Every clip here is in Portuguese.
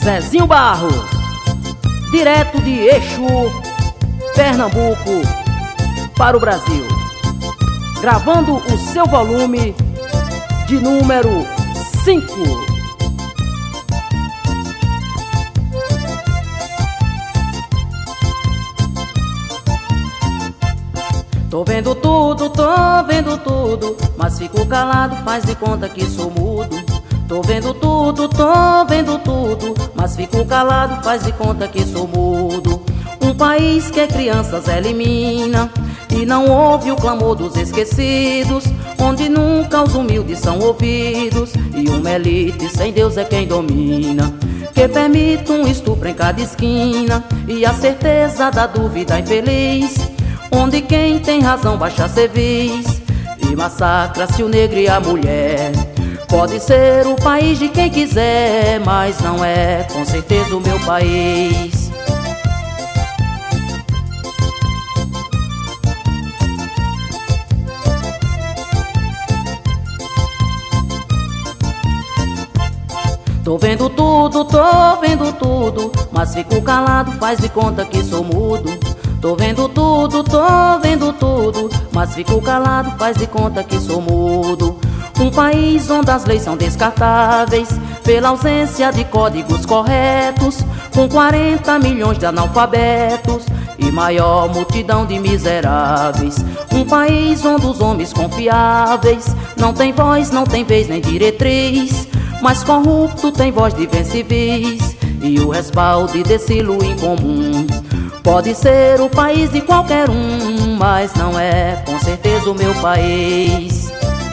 Zezinho Barros, direto de Exu, Pernambuco, para o Brasil, gravando o seu volume de número 5. Tô vendo tudo, mas fico calado, faz de conta que sou mudo. Tô vendo tudo, mas fico calado, faz de conta que sou mudo. Um país que crianças elimina e não ouve o clamor dos esquecidos, onde nunca os humildes são ouvidos e uma elite sem Deus é quem domina, que permite um estupro em cada esquina e a certeza da dúvida infeliz, onde quem tem razão baixa cerviz e massacra-se o negro e a mulher. Pode ser o país de quem quiser, mas não é com certeza o meu país. Tô vendo tudo, mas fico calado, faz de conta que sou mudo. Tô vendo tudo, mas fico calado, faz de conta que sou mudo. Um país onde as leis são descartáveis pela ausência de códigos corretos, com 40 milhões de analfabetos e maior multidão de miseráveis. Um país onde os homens confiáveis não tem voz, não tem vez nem diretriz, mas corrupto tem voz de vencivis e o respaldo desse luim comum. Pode ser o país de qualquer um, mas não é com certeza o meu país.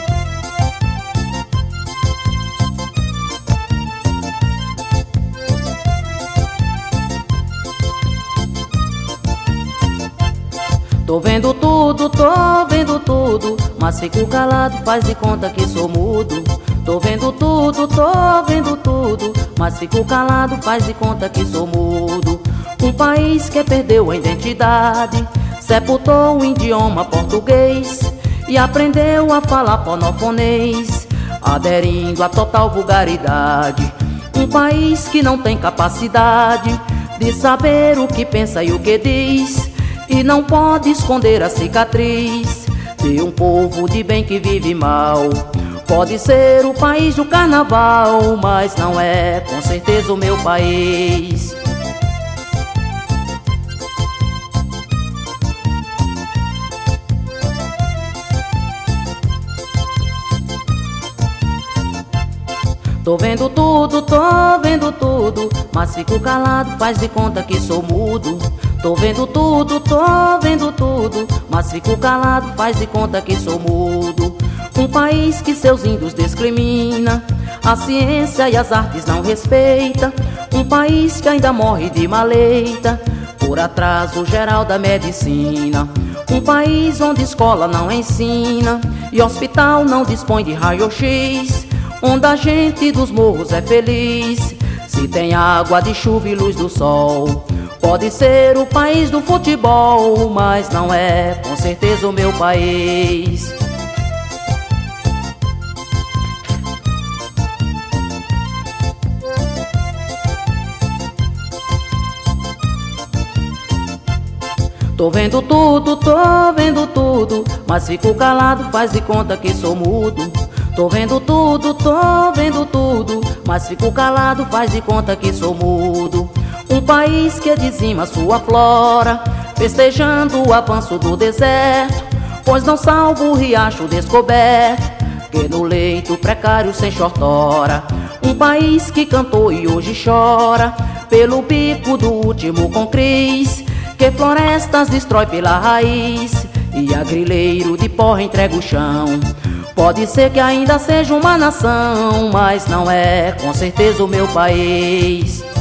Tô vendo tudo, mas fico calado, faz de conta que sou mudo. Tô vendo tudo, mas fico calado, faz de conta que sou mudo. Um país que perdeu a identidade, sepultou o idioma português e aprendeu a falar ponofonês, aderindo à total vulgaridade. Um país que não tem capacidade de saber o que pensa e o que diz, e não pode esconder a cicatriz de um povo de bem que vive mal. Pode ser o país do carnaval, mas não é com certeza o meu país. Tô vendo tudo, mas fico calado, faz de conta que sou mudo. Tô vendo tudo, mas fico calado, faz de conta que sou mudo. Um país que seus índios discrimina, a ciência e as artes não respeita. Um país que ainda morre de maleita por atraso geral da medicina. Um país onde escola não ensina e hospital não dispõe de raio-x, onde a gente dos morros é feliz se tem água de chuva e luz do sol. Pode ser o país do futebol, mas não é com certeza o meu país. Tô vendo tudo, mas fico calado, faz de conta que sou mudo. Tô vendo tudo, mas fico calado, faz de conta que sou mudo. Um país que dizima sua flora, festejando o avanço do deserto, pois não salva o riacho descoberto, que no leito precário sem chortora. Um país que cantou e hoje chora pelo bico do último concris, que florestas destrói pela raiz e a grileiro de porra entrega o chão. Pode ser que ainda seja uma nação, mas não é com certeza o meu país.